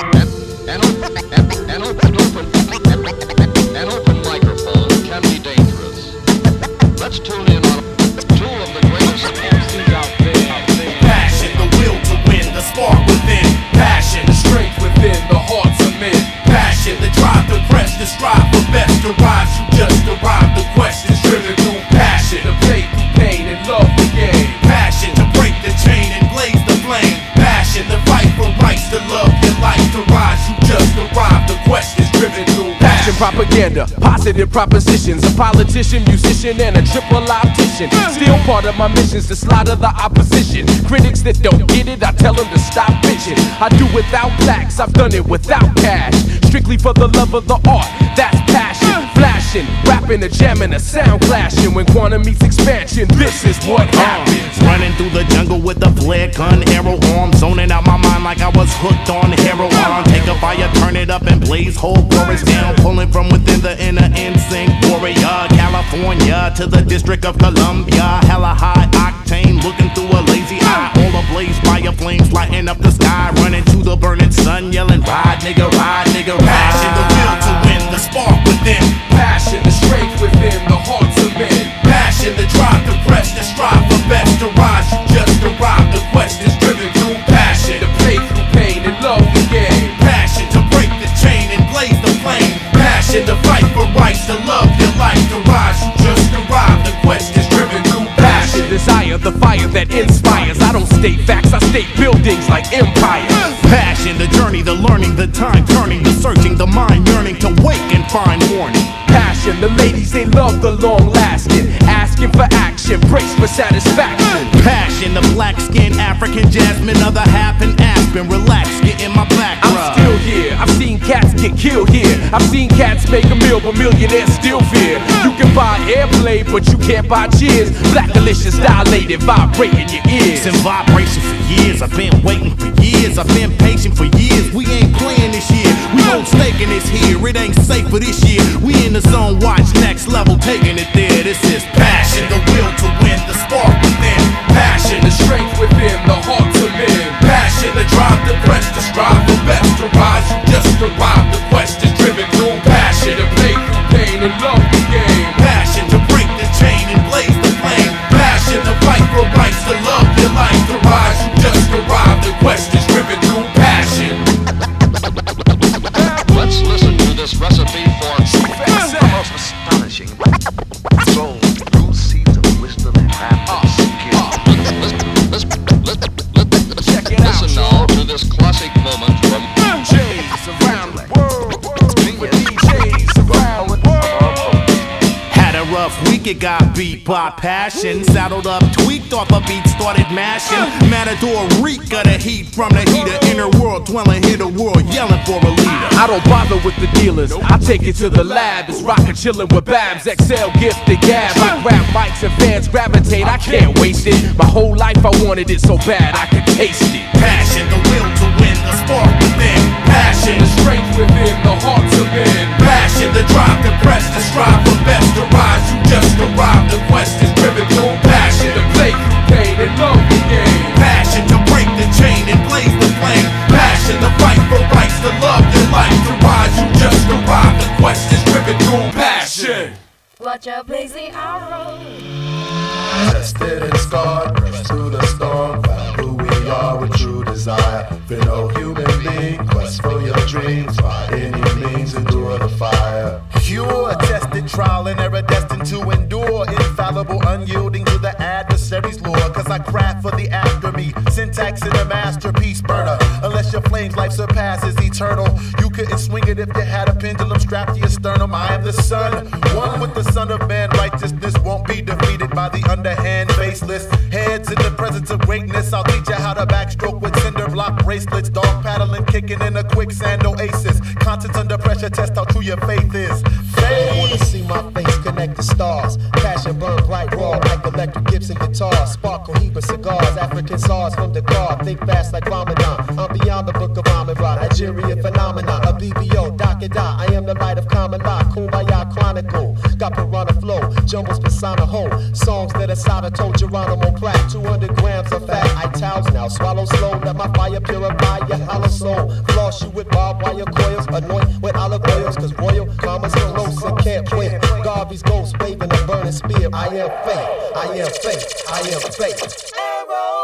An open microphone can be dangerous. Let's tune in on two of the greatest MCs out there. Passion, the will to win, the spark within. Passion, the strength within the hearts of men. Passion, the drive to press, the strive for best. To rise, you just arrived. The quest is driven through passion. To play through pain and love the game. Passion, to break the chain and blaze the flame. Passion, the fight for rights, to love your life. To rise, you just arrived. The quest is driven through passion. Propaganda, positive propositions. A politician, musician, and a triple optician. Still part of my mission's to slaughter the opposition. Critics that don't get it, I tell them to stop bitching. I do without plaques, I've done it without cash. Strictly for the love of the art, that's passion. Flashing, rapping, a jamming, a sound clashing. When quantum meets expansion, this is what happens. Running through the jungle with a flare gun, arrow arm, zoning out my mind like I was hooked on heroin. Take a fire, turn it up and blaze whole chorus down, pulling from within the inner instinct warrior. California to the District of Columbia, hella high octane, looking through a lazy eye. All ablaze fire flames lighting up the sky, running to the burning sun, yelling ride nigga, ride nigga, ride. Passion, the will to win, the spark within. Passion, the strength within the hearts of men. Passion, the drive to press, the strive for best. To rise, you just arrived. The quest is driven through passion. To play through pain and love the game. Passion, to break the chain and blaze the flame. Passion, to fight for rights, to love your life. To rise, you just arrived. The quest is driven through passion. Desire, the fire that inspires. I don't state facts, I state buildings like empires. Passion, the journey, the learning, the time turning, the searching, the mind yearning to wake and find morning. Passion, the ladies, they love the long lasting. Asking for action, brace for satisfaction. Passion, the black skin, African jasmine, other half in Aspen. Relax, get in my back rub. I'm still here, I've seen cats get killed here. I've seen cats make a meal, but millionaires still fear. You can buy airplay, but you can't buy cheers. Black delicious, dilated, vibrating your ears. In vibration for years, I've been waiting for years. I've been patient for years. We ain't playing this year. We won't stake in this here. It ain't safe for this year. We in the zone, watch next level, taking it there. This is passion, the will to win, the spark within. Passion, the strength within the hearts of men. Passion, the drive to press, to strive for best. To rise, you just arrived. The quest is driven through passion. To play through pain and love the game. Passion, to break the chain and blaze the flame. Passion, to fight for rights, to love your life. To rise, you just arrived. The quest is driven through passion. Let's listen to this recipe for the most astonishing soul through seeds of wisdom and craft and skill. Listen now to this classic moment from DJs around the world. DJs around the world. Had a rough week, it got beat by passion. Saddled up, tweaked off a beat, started mashing. Matador reek of the heat from the heater. Inner world dwelling, hit the world yelling for a leader. I don't bother with the dealers, I take it to the lab. It's rockin' chillin' with Babs, XL, gifted gab. I grab mics and fans gravitate, I can't waste it. My whole life I wanted it so bad I could taste it. Passion, the will to win, the spark within. Passion, the strength within the hearts of men. Passion, the drive to press, to strive for best. To rise, you just arrived. The quest is driven through passion. To play through pain and love the game. Passion, to break the chain and blaze the flame. Passion, to fight for rights, to love your life. To rise, you just arrived. The quest is driven through passion. Watch out, blazing arrow. Tested and scarred, pressed through the storm. Find who we are with true desire. For no human being, quest for your dreams. By any means, endure the fire. Pure, tested, trial and error, destined to endure. Infallible, unyielding to the adversary's lure. Cause I craft for the after me. Syntax in a masterpiece burner. Unless your flame's life surpasses eternal. You couldn't swing it if you had a pendulum strapped to your sternum. I am the sun, one with the Son of Man. Righteousness won't be defeated by the underhand, faceless heads in the presence of greatness. I'll teach you how to backstroke with cinder block bracelets. Dog paddling, kicking in a quicksand oasis. Conscience under pressure, test how true your faith is. Faith. Wanna see my face connect the stars. Passion burn bright raw like electric Gibson guitars. Spark Cohiba cigars, African SARS from the guard. Think fast like Ramadan. I'm beyond the book of Amidra. Nigeria phenomenon, a BBO, Doc and I am the light of common law. Kumbaya chronicle. Got piranha flow, jumbles persona ho. Songs that Asada told Geronimo Pratt. 200 grams of fat. eye towels now. Swallow slow, let my fire purify your hollow soul. Floss you with barbed wire coils, anoint with olive oils, cause royal karma's close and can't win. Garvey's ghost waving a burning spear. I am fate, I am fate, I am fate. Arrow!